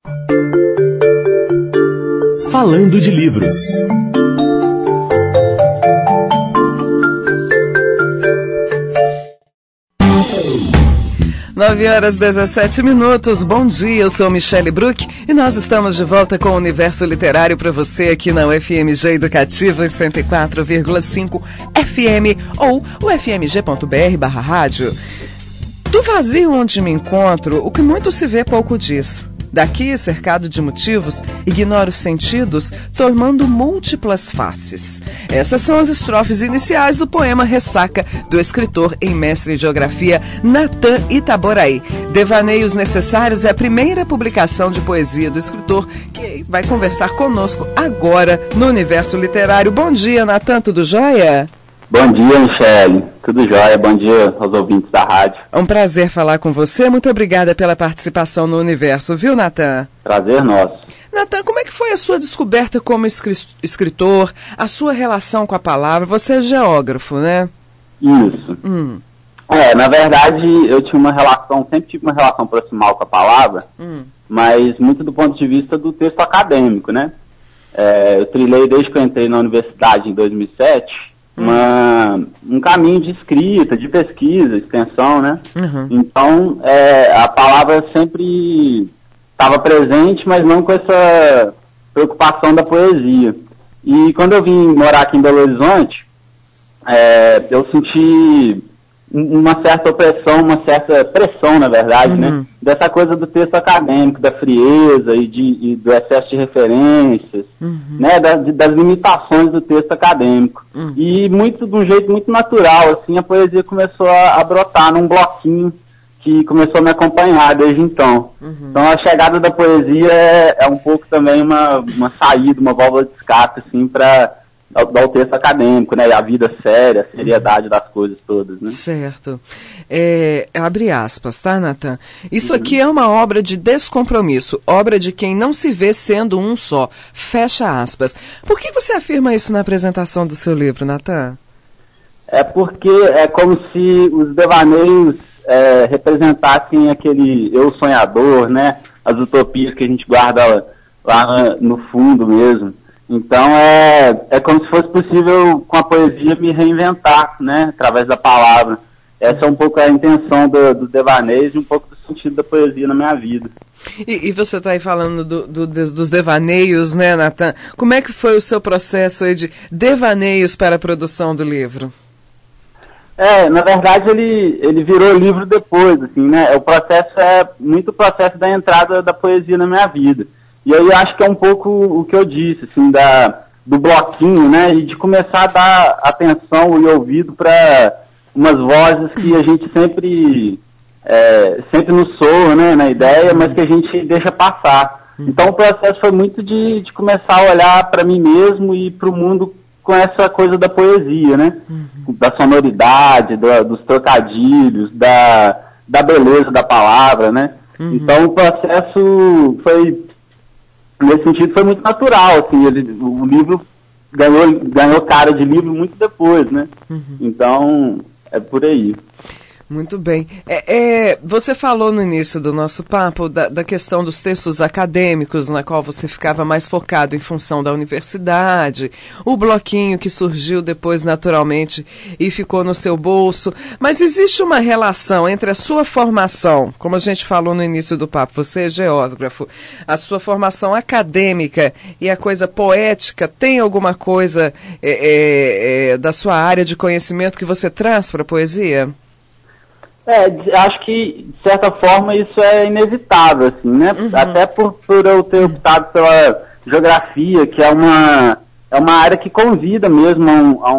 Falando de livros. 9h17. Bom dia, eu sou Michele Bruck e nós estamos de volta com o Universo Literário para você aqui na UFMG Educativa em 104,5 FM ou ufmg.br/rádio. Do vazio onde me encontro, o que muito se vê pouco diz. Daqui, cercado de motivos, ignoro os sentidos, tomando múltiplas faces. Essas são as estrofes iniciais do poema Ressaca, do escritor e mestre em geografia Natan Itaboraí. Devaneios Necessários é a primeira publicação de poesia do escritor que vai conversar conosco agora no Universo Literário. Bom dia, Natan, tudo jóia? Bom dia, Michele. Tudo jóia? Bom dia aos ouvintes da rádio. É um prazer falar com você. Muito obrigada pela participação no Universo, viu, Natan? Prazer nosso. Natan, como é que foi a sua descoberta como escritor, a sua relação com a palavra? Você é geógrafo, né? Isso. Na verdade, eu tinha sempre tive uma relação proximal com a palavra, mas muito do ponto de vista do texto acadêmico, né? Eu trilhei desde que eu entrei na universidade em 2007, um caminho de escrita, de pesquisa, extensão, né? Então, a palavra sempre estava presente, mas não com essa preocupação da poesia. E quando eu vim morar aqui em Belo Horizonte, eu senti uma certa opressão, uma certa pressão, na verdade, né? Dessa coisa do texto acadêmico, da frieza e do excesso de referências, né? Das limitações do texto acadêmico. E de um jeito muito natural, assim, a poesia começou a brotar num bloquinho que começou a me acompanhar desde então. Então a chegada da poesia é um pouco também uma saída, uma válvula de escape, assim, para ao texto acadêmico, né, e a vida séria, a seriedade das coisas todas, né? Certo. Abre aspas, tá, Natan? Isso aqui é uma obra de descompromisso, obra de quem não se vê sendo um só. Fecha aspas. Por que você afirma isso na apresentação do seu livro, Natan? É porque é como se os devaneios representassem aquele eu sonhador, né? As utopias que a gente guarda lá no fundo mesmo. Então é como se fosse possível com a poesia me reinventar, né, através da palavra. Essa é um pouco a intenção dos devaneios e um pouco do sentido da poesia na minha vida. E você está aí falando dos devaneios, né, Natan? Como é que foi o seu processo aí de devaneios para a produção do livro? Na verdade ele virou livro depois, assim, né? O processo é muito o processo da entrada da poesia na minha vida. E aí acho que é um pouco o que eu disse, assim, do bloquinho, né? E de começar a dar atenção e ouvido para umas vozes que a gente sempre nos soa, né, na ideia, mas que a gente deixa passar. Então o processo foi muito de começar a olhar para mim mesmo e para o mundo com essa coisa da poesia, né? Da sonoridade, dos trocadilhos, da beleza da palavra, né? Então o processo nesse sentido foi muito natural, assim, o livro ganhou cara de livro muito depois, né? Então, é por aí. Muito bem. Você falou no início do nosso papo da questão dos textos acadêmicos, na qual você ficava mais focado em função da universidade, o bloquinho que surgiu depois naturalmente e ficou no seu bolso. Mas existe uma relação entre a sua formação, como a gente falou no início do papo, você é geógrafo, a sua formação acadêmica e a coisa poética, tem alguma coisa da sua área de conhecimento que você traz para a poesia? Acho que, de certa forma, isso é inevitável, assim, né? Até por eu ter optado pela geografia, que é uma área que convida mesmo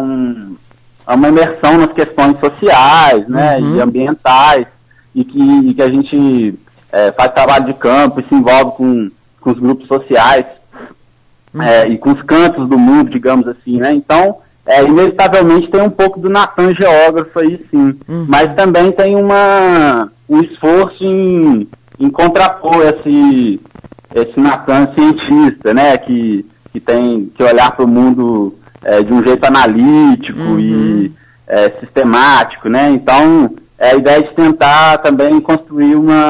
a uma imersão nas questões sociais, né? E ambientais, e que a gente faz trabalho de campo e se envolve com os grupos sociais, e com os cantos do mundo, digamos assim, né? Então, inevitavelmente tem um pouco do Natan geógrafo aí, sim. Mas também tem um esforço em contrapor esse Natan cientista, né? Que tem que olhar para o mundo de um jeito analítico e sistemático, né? Então, a ideia de tentar também construir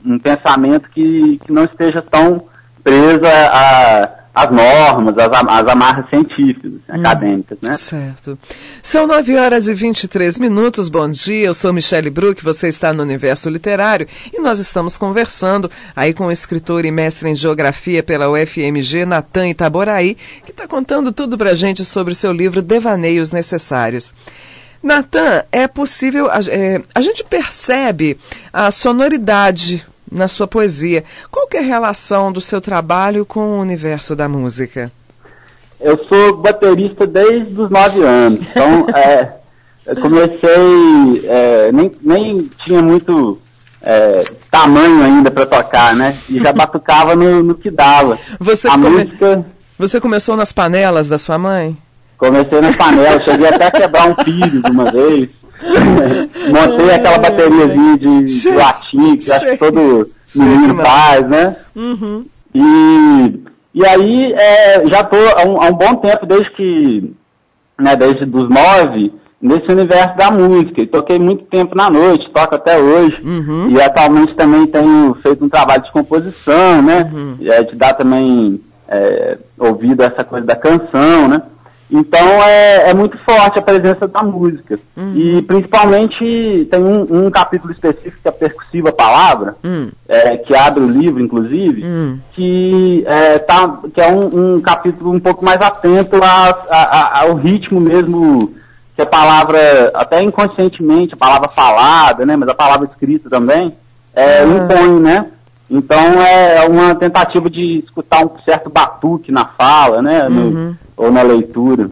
um pensamento que não esteja tão preso às normas, às amarras científicas, acadêmicas, né? Certo. São 9h23. Bom dia, eu sou Michele Bruck, você está no Universo Literário e nós estamos conversando aí com o escritor e mestre em Geografia pela UFMG, Natan Itaboraí, que está contando tudo pra gente sobre o seu livro Devaneios Necessários. Natan, é possível, a gente percebe a sonoridade na sua poesia. Qual que é a relação do seu trabalho com o universo da música? Eu sou baterista desde os 9 anos, então eu comecei, nem tinha muito tamanho ainda para tocar, né? E já batucava no que dava. Você começou nas panelas da sua mãe? Comecei nas panelas, cheguei até a quebrar um pires uma vez. Montei aquela bateriazinha de latim, que acho que todo menino faz, né? Uhum. E aí, já estou há um bom tempo, desde dos 9, nesse universo da música. E toquei muito tempo na noite, toco até hoje. Uhum. E atualmente também tenho feito um trabalho de composição, né? Uhum. De dar também ouvido a essa coisa da canção, né? Então é muito forte a presença da música. Uhum. E principalmente tem um capítulo específico que é a Percussiva Palavra, que abre o livro, inclusive, que é um capítulo um pouco mais atento ao ritmo mesmo, que a palavra, até inconscientemente, a palavra falada, né, mas a palavra escrita também, impõe, né? Então é uma tentativa de escutar um certo batuque na fala, né? Ou na leitura.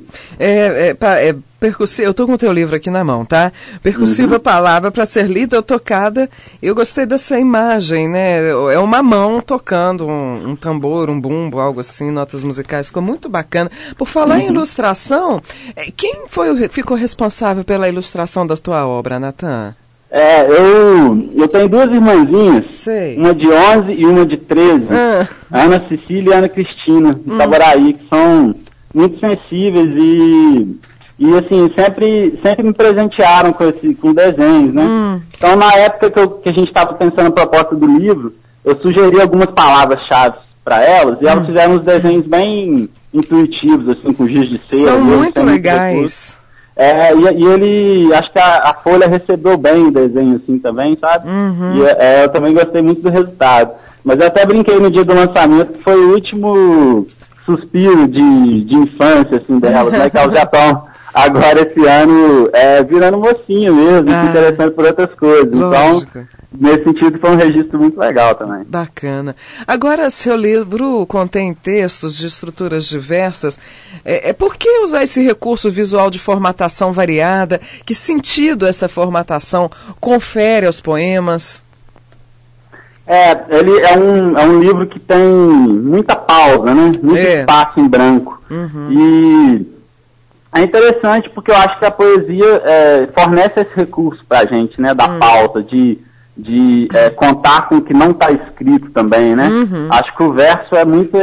Eu estou com o teu livro aqui na mão, tá? Percussiva Palavra para ser lida ou tocada. Eu gostei dessa imagem, né? É uma mão tocando um tambor, um bumbo, algo assim, notas musicais. Ficou muito bacana. Por falar em ilustração, quem ficou responsável pela ilustração da tua obra, Natan? Eu tenho 2 irmãzinhas, Sei. Uma de 11 e uma de 13, Ana Cecília e Ana Cristina, de Itaboraí, que são muito sensíveis e assim, sempre me presentearam com desenhos, né? Então, na época que a gente estava pensando na proposta do livro, eu sugeri algumas palavras-chave para elas, e elas fizeram uns desenhos bem intuitivos, assim, com giz de cera. São muito legais. E ele, acho que a Folha recebeu bem o desenho, assim, também, sabe? E eu também gostei muito do resultado. Mas eu até brinquei no dia do lançamento, que foi o último suspiro de infância, assim, delas, né? Que elas já estão, agora esse ano, virando mocinha mesmo, se interessando por outras coisas. Lógico. Então, nesse sentido, foi um registro muito legal também. Bacana. Agora, seu livro contém textos de estruturas diversas. Por que usar esse recurso visual de formatação variada? Que sentido essa formatação confere aos poemas? Ele é um livro que tem muita pausa, né? Muito espaço em branco. E é interessante porque eu acho que a poesia fornece esse recurso pra gente, né? Da pausa, de contar com o que não está escrito também, né? Acho que o verso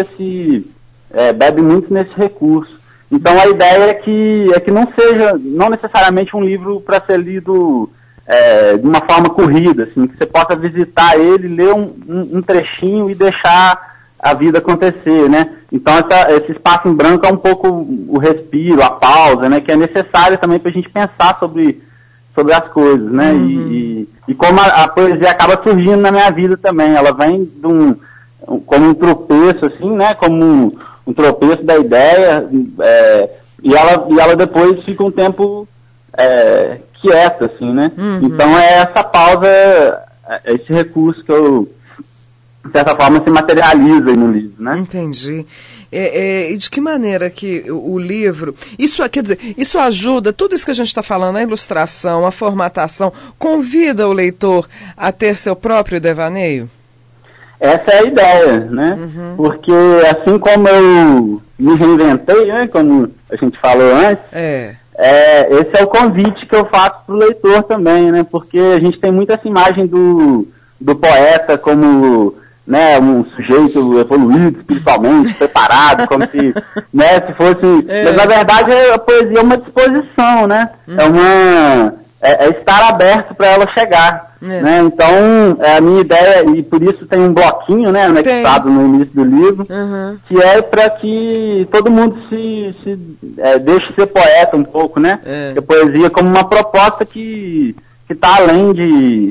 bebe muito nesse recurso. Então a ideia é que não seja, não necessariamente um livro para ser lido de uma forma corrida, assim, que você possa visitar ele, ler um trechinho e deixar a vida acontecer, né? Então esse espaço em branco é um pouco o respiro, a pausa, né? Que é necessário também para a gente pensar sobre as coisas, né? E como a poesia acaba surgindo na minha vida também, ela vem como um tropeço, assim, né? Como um tropeço da ideia, e ela depois fica um tempo quieta, assim, né? Então é essa pausa, esse recurso que eu, de certa forma, se materializa aí no livro, né? Entendi. E de que maneira que o livro... Quer dizer, isso ajuda, tudo isso que a gente está falando, a ilustração, a formatação, convida o leitor a ter seu próprio devaneio? Essa é a ideia, né? Porque assim como eu me reinventei, né? Como a gente falou antes, esse é o convite que eu faço para o leitor também, né? Porque a gente tem muito essa imagem do poeta como, né, um sujeito evoluído espiritualmente, preparado, como se, né, se fosse... Mas na verdade a poesia é uma disposição, né? estar aberto para ela chegar. Né? Então, a minha ideia, e por isso tem um bloquinho, né, anexado no início do livro, que é para que todo mundo se deixe ser poeta um pouco, né? A poesia como uma proposta que está além de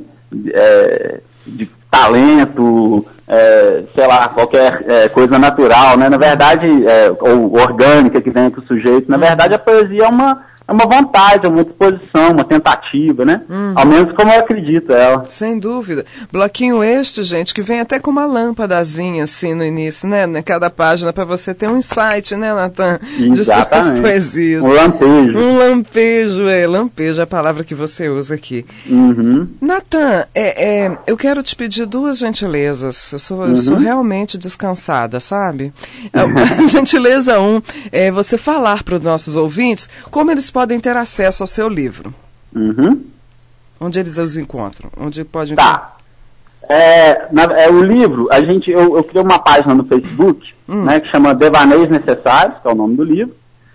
talento, sei lá, qualquer coisa natural, né? Na verdade, ou orgânica que vem com o sujeito. Na verdade, a poesia é uma vontade, é uma disposição, uma tentativa, né? Ao menos como eu acredito ela. Sem dúvida. Bloquinho este, gente, que vem até com uma lâmpadazinha, assim, no início, né? Na cada página, para você ter um insight, né, Natan? De suas poesias. Um lampejo. Um lampejo, lampejo é a palavra que você usa aqui. Natan, eu quero te pedir duas gentilezas. Eu sou realmente descansada, sabe? Gentileza 1, você falar para os nossos ouvintes como eles podem ter acesso ao seu livro. Onde eles os encontram? Onde pode encontrar? O livro, eu criei uma página no Facebook, né, que chama Devaneios Necessários, que é o nome do livro,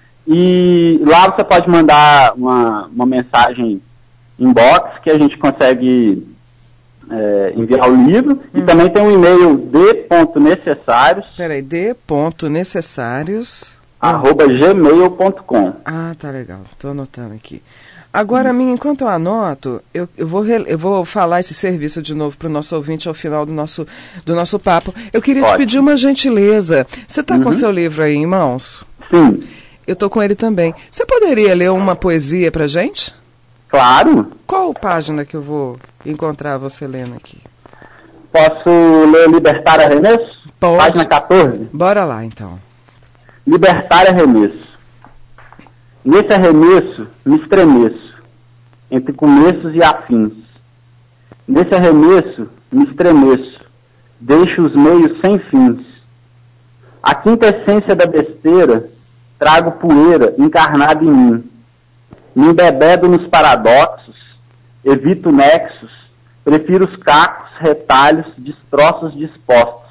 e lá você pode mandar uma mensagem inbox que a gente consegue enviar o livro, e também tem um e-mail d.necessários. Peraí, d.necessários @gmail.com. Ah, tá legal. Estou anotando aqui. Agora, enquanto eu anoto, eu vou falar esse serviço de novo para o nosso ouvinte ao final do nosso papo. Eu queria te pedir uma gentileza. Você está com o seu livro aí em mãos? Sim. Eu estou com ele também. Você poderia ler uma poesia para gente? Claro. Qual página que eu vou encontrar você lendo aqui? Posso ler Libertar Arremesso? Pode. Página 14? Bora lá, então. Libertar arremesso. Nesse arremesso me estremeço, entre começos e afins. Nesse arremesso me estremeço, deixo os meios sem fins. A quinta essência da besteira trago poeira encarnada em mim. Me embebedo nos paradoxos, evito nexos, prefiro os cacos, retalhos, destroços dispostos.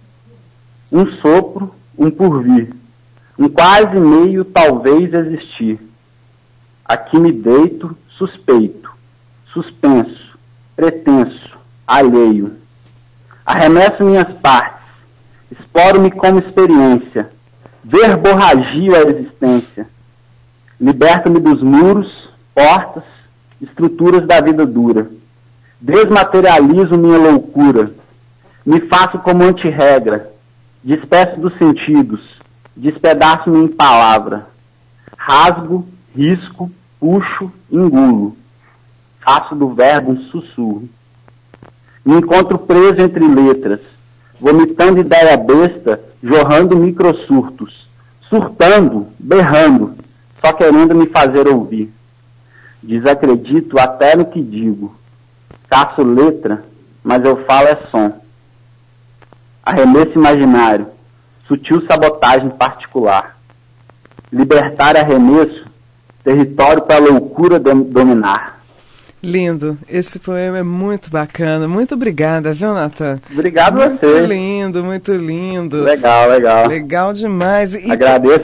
Um sopro, um porvir. Um quase meio talvez existir. Aqui me deito, suspeito, suspenso, pretenso, alheio. Arremesso minhas partes, exploro-me como experiência, verborragio a existência. Liberto-me dos muros, portas, estruturas da vida dura. Desmaterializo minha loucura. Me faço como antirregra, despeço dos sentidos. Despedaço-me em palavra, rasgo, risco, puxo, engulo, faço do verbo um sussurro. Me encontro preso entre letras, vomitando ideia besta, jorrando microsurtos, surtando, berrando, só querendo me fazer ouvir. Desacredito até no que digo, caço letra, mas eu falo é som. Arremesso imaginário, sutil sabotagem particular. Libertar arremesso, território para a loucura dominar. Lindo. Esse poema é muito bacana. Muito obrigada, viu, Natan? Obrigado a você. Muito lindo, muito lindo. Legal. Legal demais. Agradeço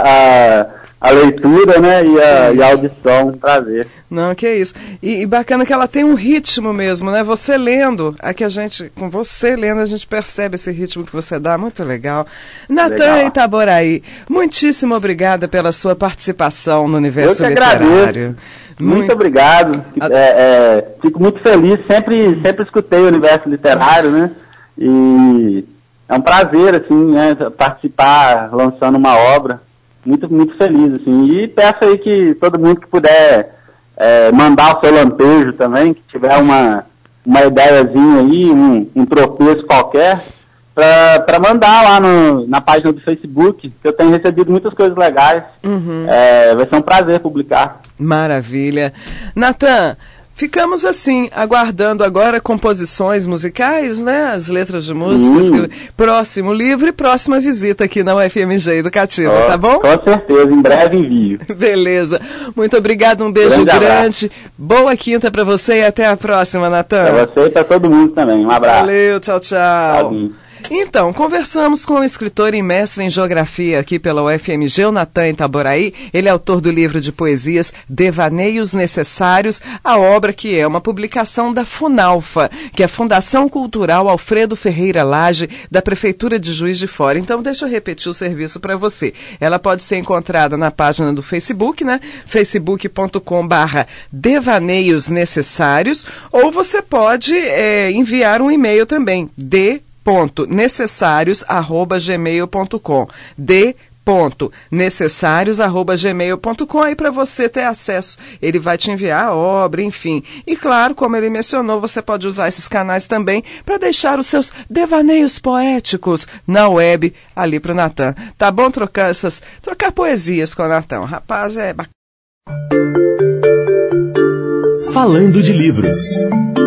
a leitura, né, e a audição, prazer. Não, que é isso. E bacana que ela tem um ritmo mesmo, né? Você lendo, com você lendo, a gente percebe esse ritmo que você dá, muito legal. Natan Itaboraí, muitíssimo obrigada pela sua participação no Universo Literário. Agradeço. Muito obrigado. Fico muito feliz, sempre escutei o Universo Literário, né? E é um prazer, assim, né, participar, lançando uma obra. Muito, muito feliz, assim. E peço aí que todo mundo que puder mandar o seu lampejo também, que tiver uma ideiazinha aí, um tropeço qualquer, para mandar lá na página do Facebook, que eu tenho recebido muitas coisas legais. Vai ser um prazer publicar. Maravilha. Natan, ficamos assim, aguardando agora composições musicais, né? As letras de músicas. Próximo livro e próxima visita aqui na UFMG Educativa, tá bom? Com certeza, em breve envio. Beleza. Muito obrigado, um beijo grande. Boa quinta para você e até a próxima, Natan. Para você e para todo mundo também. Um abraço. Valeu, tchau. Tchau. Então, conversamos com o escritor e mestre em geografia aqui pela UFMG, o Natan Itaboraí. Ele é autor do livro de poesias Devaneios Necessários, a obra que é uma publicação da FUNALFA, que é a Fundação Cultural Alfredo Ferreira Lage, da Prefeitura de Juiz de Fora. Então, deixa eu repetir o serviço para você. Ela pode ser encontrada na página do Facebook, né? facebook.com/Devaneios Necessários, ou você pode enviar um e-mail também, d.necessários@gmail.com, d.necessários@gmail.com, aí para você ter acesso. Ele vai te enviar a obra, enfim. E claro, como ele mencionou, você pode usar esses canais também para deixar os seus devaneios poéticos na web ali para o Natan. Tá bom trocar poesias com o Natan? Rapaz, é bacana. Falando de livros.